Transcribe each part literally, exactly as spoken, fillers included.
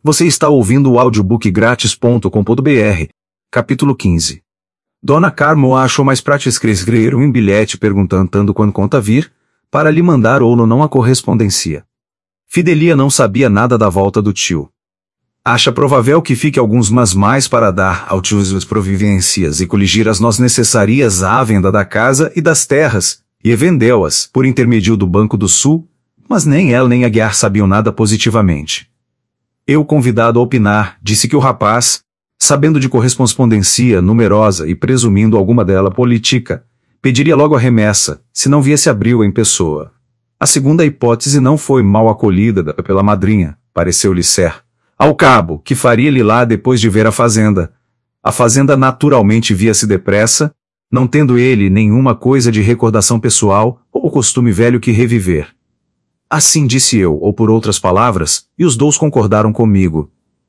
Você está ouvindo o audiobook grátis ponto com ponto br, capítulo quinze. Dona Carmo achou mais prático escrever um bilhete perguntando quando conta vir, para lhe mandar ou não a correspondência. Fidelia não sabia nada da volta do tio. Acha provável que fique alguns mas mais para dar ao tio as providências e coligir as nós necessarias à venda da casa e das terras, e vendeu-as por intermédio do Banco do Sul, mas nem ela nem a Aguiar sabiam nada positivamente. Eu, convidado a opinar, disse que o rapaz, sabendo de correspondência numerosa e presumindo alguma dela política, pediria logo a remessa, se não viesse abril em pessoa. A segunda hipótese não foi mal acolhida pela madrinha, pareceu-lhe ser. Ao cabo, que faria-lhe lá depois de ver a fazenda? A fazenda naturalmente via-se depressa, não tendo ele nenhuma coisa de recordação pessoal, ou costume velho que reviver. Assim disse eu, ou por outras palavras, e os dois concordaram comigo.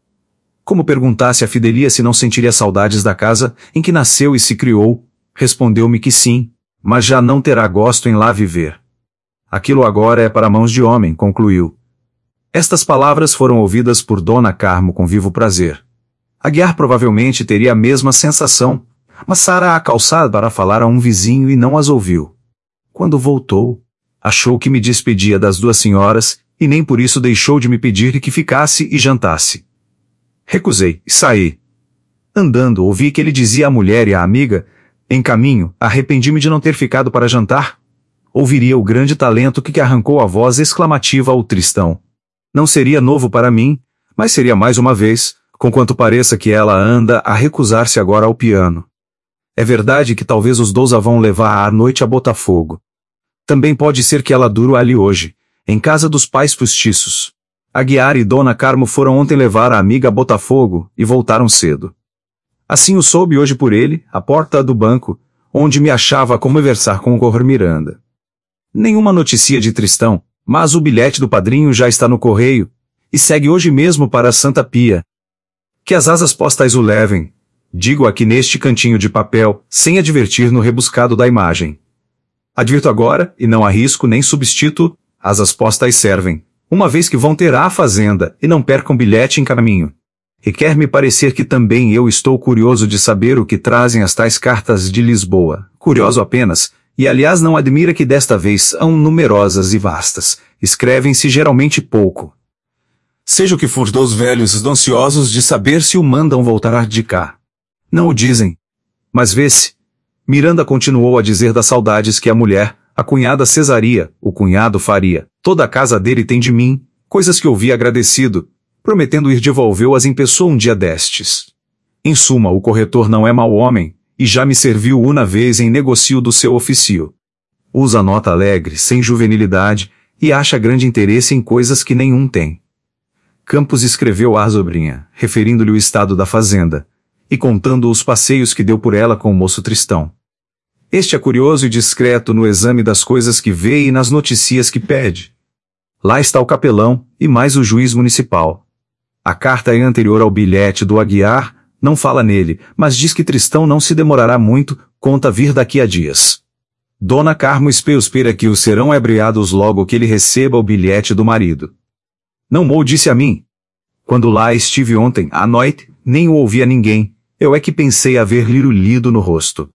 Como perguntasse a Fidelia se não sentiria saudades da casa em que nasceu e se criou, respondeu-me que sim, mas já não terá gosto em lá viver. Aquilo agora é para mãos de homem, concluiu. Estas palavras foram ouvidas por Dona Carmo com vivo prazer. Aguiar provavelmente teria a mesma sensação, mas Sara a calçada para falar a um vizinho e não as ouviu. Quando voltou, achou que me despedia das duas senhoras, e nem por isso deixou de me pedir que ficasse e jantasse. Recusei, e saí. Andando, ouvi que ele dizia à mulher e à amiga, em caminho, arrependi-me de não ter ficado para jantar. Ouviria o grande talento que arrancou a voz exclamativa ao Tristão. Não seria novo para mim, mas seria mais uma vez, conquanto pareça que ela anda a recusar-se agora ao piano. É verdade que talvez os dois a vão levar à noite a Botafogo. Também pode ser que ela dure ali hoje, em casa dos pais postiços. Aguiar e Dona Carmo foram ontem levar a amiga a Botafogo e voltaram cedo. Assim o soube hoje por ele, à porta do banco, onde me achava a conversar com o Correr Miranda. Nenhuma notícia de Tristão, mas o bilhete do padrinho já está no correio, e segue hoje mesmo para Santa Pia. Que as asas postais o levem, digo aqui neste cantinho de papel, sem advertir no rebuscado da imagem. Advirto agora, e não arrisco nem substituto, asas postais servem, uma vez que vão ter à fazenda, e não percam bilhete em caminho. E quer-me parecer que também eu estou curioso de saber o que trazem as tais cartas de Lisboa, curioso apenas, e aliás não admira que desta vez são numerosas e vastas, escrevem-se geralmente pouco. Seja o que for dos velhos ansiosos de saber se o mandam voltar de cá. Não o dizem. Mas vê-se. Miranda continuou a dizer das saudades que a mulher, a cunhada cesaria, o cunhado faria, toda a casa dele tem de mim, coisas que ouvi agradecido, prometendo ir devolveu-as em pessoa um dia destes. Em suma, o corretor não é mau homem, e já me serviu uma vez em negocio do seu ofício. Usa nota alegre, sem juvenilidade, e acha grande interesse em coisas que nenhum tem. Campos escreveu à sobrinha, referindo-lhe o estado da fazenda, e contando os passeios que deu por ela com o moço Tristão. Este é curioso e discreto no exame das coisas que vê e nas notícias que pede. Lá está o capelão, e mais o juiz municipal. A carta é anterior ao bilhete do Aguiar, não fala nele, mas diz que Tristão não se demorará muito, conta vir daqui a dias. Dona Carmo espera que os serão abriados logo que ele receba o bilhete do marido. Não mo disse a mim. Quando lá estive ontem, à noite, nem o ouvi a ninguém, eu é que pensei haver-lhe lido no rosto.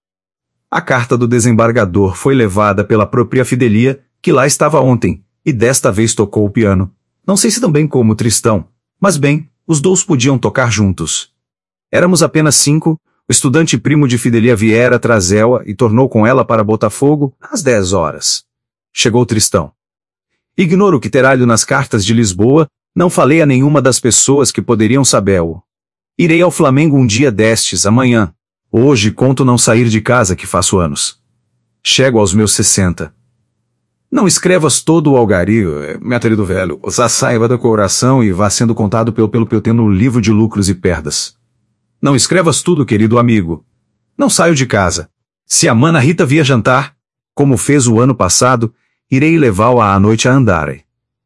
A carta do desembargador foi levada pela própria Fidelia, que lá estava ontem, e desta vez tocou o piano. Não sei se também como Tristão, mas bem, os dois podiam tocar juntos. Éramos apenas cinco, o estudante primo de Fidelia viera trazê-la e tornou com ela para Botafogo, às dez horas. Chegou Tristão. Ignoro o que terá-lhe nas cartas de Lisboa, não falei a nenhuma das pessoas que poderiam sabê-lo. Irei ao Flamengo um dia destes, amanhã. Hoje conto não sair de casa que faço anos. Chego aos meus sessenta. Não escrevas todo o algario, meu querido velho, já saiba da coração e vá sendo contado pelo pelo eu tendo no livro de lucros e perdas. Não escrevas tudo, querido amigo. Não saio de casa. Se a mana Rita vier jantar, como fez o ano passado, irei levá-la à noite a andarem.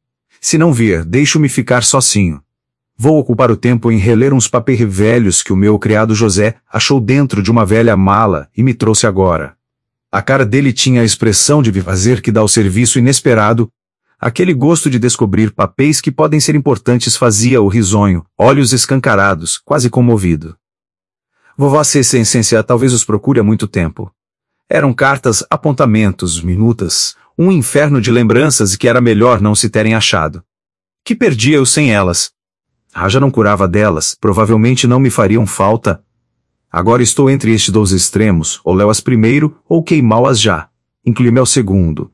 Se não vier, deixo-me ficar sozinho. Vou ocupar o tempo em reler uns papéis velhos que o meu criado José achou dentro de uma velha mala e me trouxe agora. A cara dele tinha a expressão de fazer que dá o serviço inesperado, Aquele gosto de descobrir papéis que podem ser importantes fazia-o risonho, olhos escancarados, quase comovido. Vovó Cecência talvez os procure há muito tempo. Eram cartas, apontamentos, minutas, um inferno de lembranças que era melhor não se terem achado. Que perdia eu sem elas? Ah, já não curava delas, provavelmente não me fariam falta. Agora estou entre estes dois extremos, ou leu-as primeiro, ou queimá-las já. Inclui-me ao segundo.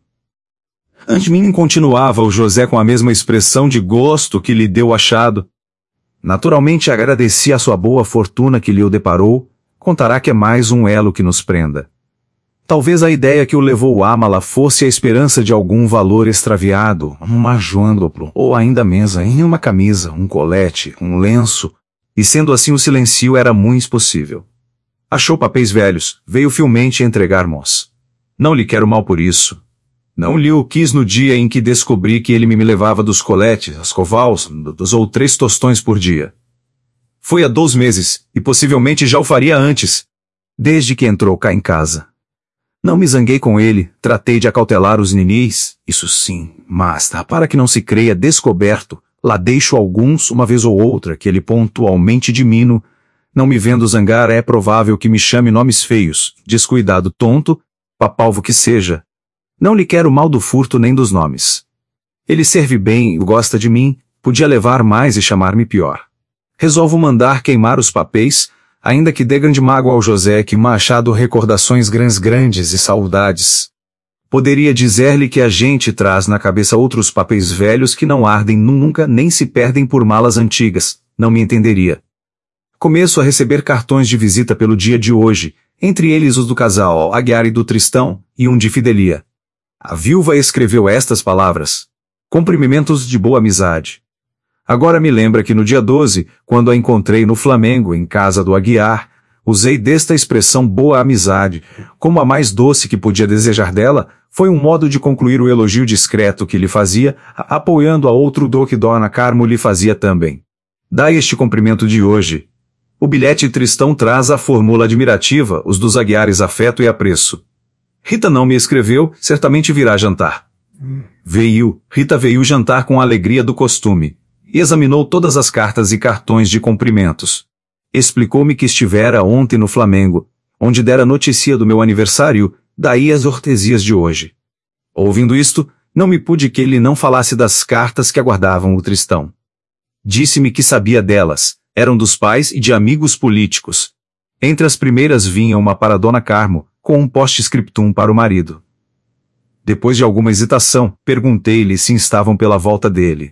Ante mim continuava o José com a mesma expressão de gosto que lhe deu o achado. Naturalmente agradeci a sua boa fortuna que lhe o deparou, contará que é mais um elo que nos prenda. Talvez a ideia que o levou a amá-la fosse a esperança de algum valor extraviado, um majoandoplo, ou ainda mesa, em uma camisa, um colete, um lenço, e sendo assim o silencio era muito possível. Achou papéis velhos, veio fielmente entregar-mos. Não lhe quero mal por isso. Não lhe o quis no dia em que descobri que ele me levava dos coletes, as covals, dos ou três tostões por dia. Foi há dois meses, e possivelmente já o faria antes, desde que entrou cá em casa. Não me zanguei com ele, tratei de acautelar os ninis, isso sim, mas, tá, para que não se creia descoberto, lá deixo alguns, uma vez ou outra, que ele pontualmente dimino. Não me vendo zangar é provável que me chame nomes feios, descuidado tonto, papalvo que seja. Não lhe quero mal do furto nem dos nomes. Ele serve bem e gosta de mim, podia levar mais e chamar-me pior. Resolvo mandar queimar os papéis, ainda que dê grande mágoa ao José que me achado recordações grandes grandes e saudades. Poderia dizer-lhe que a gente traz na cabeça outros papéis velhos que não ardem nunca nem se perdem por malas antigas, não me entenderia. Começo a receber cartões de visita pelo dia de hoje, entre eles os do casal Aguiar e do Tristão, e um de Fidelia. A viúva escreveu estas palavras: cumprimentos de boa amizade. Agora me lembra que no dia doze, quando a encontrei no Flamengo, em casa do Aguiar, usei desta expressão boa amizade, como a mais doce que podia desejar dela, foi um modo de concluir o elogio discreto que lhe fazia, apoiando a outro do que Dona Carmo lhe fazia também. Dai este cumprimento de hoje. O bilhete Tristão traz a fórmula admirativa, os dos Aguiares afeto e apreço. Rita não me escreveu, certamente virá jantar. Veio, Rita veio jantar com a alegria do costume. E examinou todas as cartas e cartões de cumprimentos. Explicou-me que estivera ontem no Flamengo, onde dera notícia do meu aniversário, daí as hortesias de hoje. Ouvindo isto, não me pude que ele não falasse das cartas que aguardavam o Tristão. Disse-me que sabia delas, eram dos pais e de amigos políticos. Entre as primeiras vinha uma para Dona Carmo, com um post-scriptum para o marido. Depois de alguma hesitação, perguntei-lhe se estavam pela volta dele.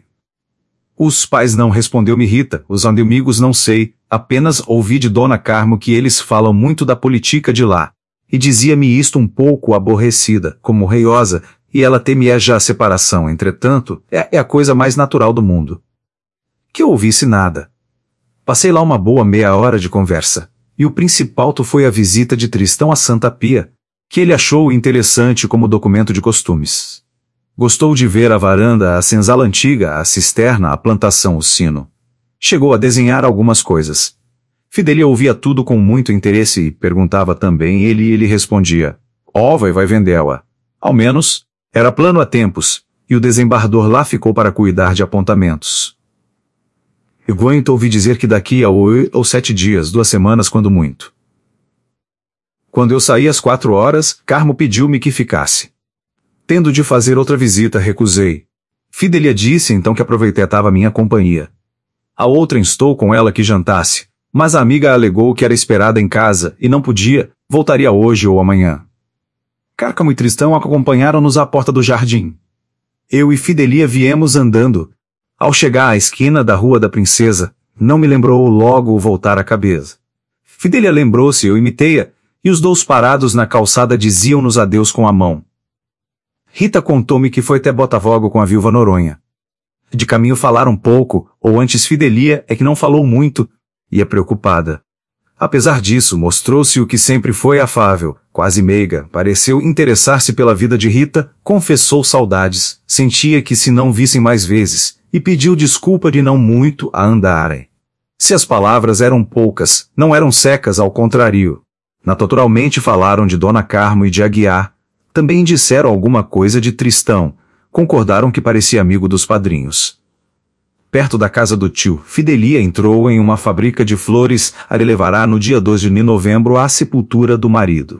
Os pais não, respondeu-me Rita, os amigos não sei, apenas ouvi de Dona Carmo que eles falam muito da política de lá. E dizia-me isto um pouco aborrecida, como reiosa, e ela temia já a separação, entretanto, é, é a coisa mais natural do mundo. Que eu ouvisse nada. Passei lá uma boa meia hora de conversa, e o principal foi a visita de Tristão a Santa Pia, que ele achou interessante como documento de costumes. Gostou de ver a varanda, a senzala antiga, a cisterna, a plantação, o sino. Chegou a desenhar algumas coisas. Fidelia ouvia tudo com muito interesse e perguntava também ele e ele respondia: ó, vai vai vendê-la. Ao menos, era plano há tempos, e o desembargador lá ficou para cuidar de apontamentos. Eu aguento ouvi dizer que daqui a oito ou sete dias, duas semanas quando muito. Quando eu saí às quatro horas, Carmo pediu-me que ficasse. Tendo de fazer outra visita, recusei. Fidelia disse então que aproveitava minha companhia. A outra instou com ela que jantasse, mas a amiga alegou que era esperada em casa e não podia, voltaria hoje ou amanhã. Cárcamo e Tristão acompanharam-nos à porta do jardim. Eu e Fidelia viemos andando. Ao chegar à esquina da Rua da Princesa, não me lembrou logo voltar a cabeça. Fidelia lembrou-se, eu imitei-a, e os dois parados na calçada diziam-nos adeus com a mão. Rita contou-me que foi até Botafogo com a viúva Noronha. De caminho falaram pouco, ou antes Fidelia é que não falou muito, e é preocupada. Apesar disso, mostrou-se o que sempre foi afável, quase meiga, pareceu interessar-se pela vida de Rita, confessou saudades, sentia que se não vissem mais vezes, e pediu desculpa de não muito a andarem. Se as palavras eram poucas, não eram secas, ao contrário. Naturalmente falaram de Dona Carmo e de Aguiar. Também disseram alguma coisa de Tristão, concordaram que parecia amigo dos padrinhos. Perto da casa do tio, Fidelia entrou em uma fábrica de flores a levará no dia dois de novembro à sepultura do marido.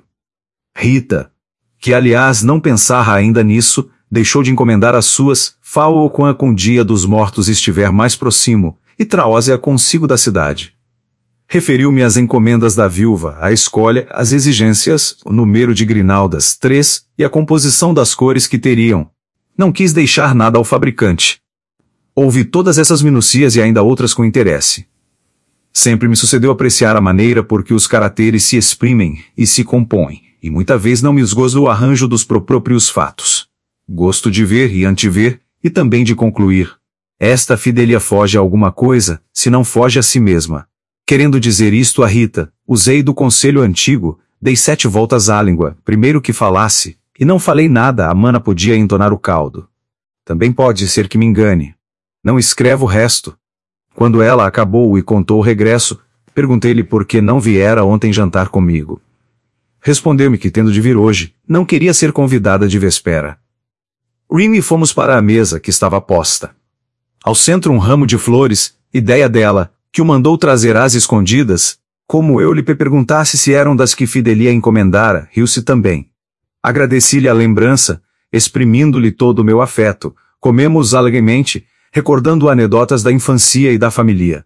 Rita, que aliás não pensara ainda nisso, deixou de encomendar as suas, fao quando com o dia dos mortos estiver mais próximo, e traose-a consigo da cidade. Referiu-me as encomendas da viúva, a escolha, as exigências, o número de grinaldas, três, e a composição das cores que teriam. Não quis deixar nada ao fabricante. Ouvi todas essas minucias e ainda outras com interesse. Sempre me sucedeu apreciar a maneira por que os caracteres se exprimem e se compõem, e muita vez não me esgozo o arranjo dos próprios fatos. Gosto de ver e antever, e também de concluir. Esta Fidelia foge a alguma coisa, se não foge a si mesma. Querendo dizer isto a Rita, usei do conselho antigo, dei sete voltas à língua, primeiro que falasse, e não falei nada, a mana podia entonar o caldo. Também pode ser que me engane. Não escrevo o resto. Quando ela acabou e contou o regresso, perguntei-lhe por que não viera ontem jantar comigo. Respondeu-me que tendo de vir hoje, não queria ser convidada de véspera. Rime e fomos para a mesa que estava posta. Ao centro um ramo de flores, ideia dela, que o mandou trazer às escondidas, como eu lhe perguntasse se eram das que Fidelia encomendara, riu-se também. Agradeci-lhe a lembrança, exprimindo-lhe todo o meu afeto, comemos alegremente, recordando anedotas da infância e da família.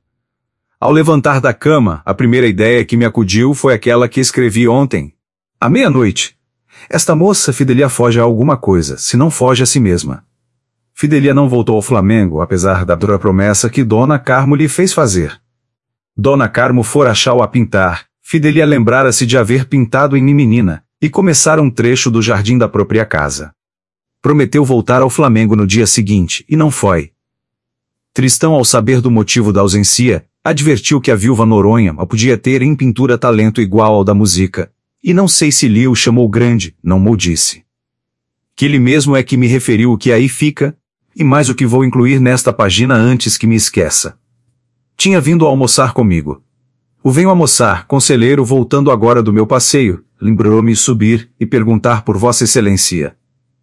Ao levantar da cama, a primeira ideia que me acudiu foi aquela que escrevi ontem. À meia-noite. Esta moça Fidelia foge a alguma coisa, se não foge a si mesma. Fidelia não voltou ao Flamengo, apesar da dura promessa que Dona Carmo lhe fez fazer. Dona Carmo fora achá-lo a pintar, Fidelia lembrara-se de haver pintado em menina, e começara um trecho do jardim da própria casa. Prometeu voltar ao Flamengo no dia seguinte, e não foi. Tristão, ao saber do motivo da ausência, advertiu que a viúva Noronha podia ter em pintura talento igual ao da música, e não sei se lhe o chamou grande, não mo disse. Que ele mesmo é que me referiu o que aí fica, e mais o que vou incluir nesta página antes que me esqueça. Tinha vindo a almoçar comigo. O venho almoçar, conselheiro, voltando agora do meu passeio, lembrou-me subir e perguntar por Vossa Excelência.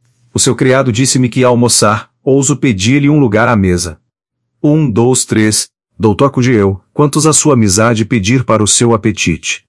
O seu criado disse-me que ia almoçar, ouso pedir-lhe um lugar à mesa. Um, dois, três, doutor acude eu, quantos a sua amizade pedir para o seu apetite.